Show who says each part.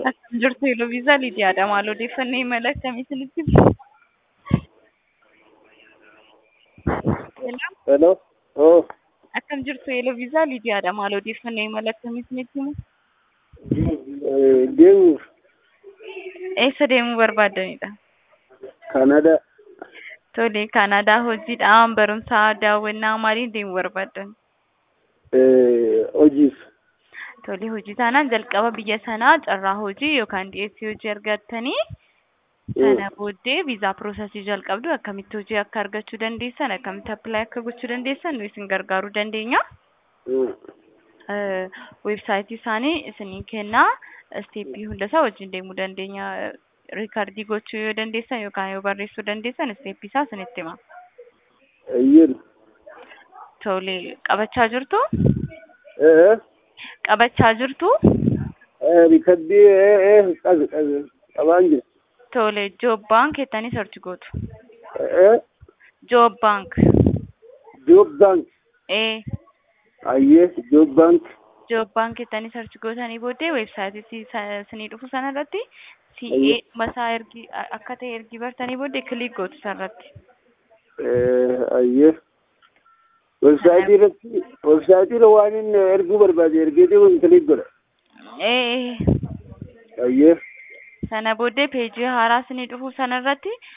Speaker 1: Akkam jirtu Eloviisaa Lidiyaadha. Maal odeeffannoo imala akkamii isinitti himu?
Speaker 2: Hello. Oh,
Speaker 1: Akkam jirtu Eloviisaa Lidiyaadha. Maal odeeffannoo imala akkamii isinitti himu?
Speaker 2: deemuuf
Speaker 1: Eessa deemuu barbaaddanidha?
Speaker 2: Kanada.
Speaker 1: Tole, Kanaadaa hojiidhaan barumsaa daawwannaa maaliin deemuu barbaaddan?
Speaker 2: Hojiif.
Speaker 1: Tole, hojii taanaan jalqaba biyya sanaa carraa hojii yookaan dhiyeessii hojii argattanii sana booddee viizaa piroosesii jalqabdu. Akkamitti hojii akka argachuu dandeessan, akkamitti appilaayi akka gochuu dandeessan nu isin gargaaruu dandeenya. Weebsaayitii isaanii isinii kennaa. Isteeppii hundasaa wajjin deemuu dandeenya. Riikardii gochuu yoo dandeessan yookaan yoo barreessuu dandeessan isteeppii isaa isinitti hima.
Speaker 2: Ayyin.
Speaker 1: Tole, qabachaa jirtu?
Speaker 2: Eh.
Speaker 1: Qabachaa jirtu?
Speaker 2: Riikardii qabaan jira.
Speaker 1: Tole, Joob Baank jettanii sarchi gootu. Joob Baank.
Speaker 2: Joob Baank. Ayyee Joob Baank.
Speaker 1: Joob Baank jettanii sarchi gootanii booddee weebsaayitii isinii dhufu sanarratti CA masaa ergi akka ta'e ergi bartanii booddee kiliik gootu sanarratti.
Speaker 2: Ayyee. Weebsaayitii irra waan inni erguu barbaade ergeetii kun kiliik godha. Ayyee.
Speaker 1: Sana booddee peejii haaraa isinii dhufu sanarratti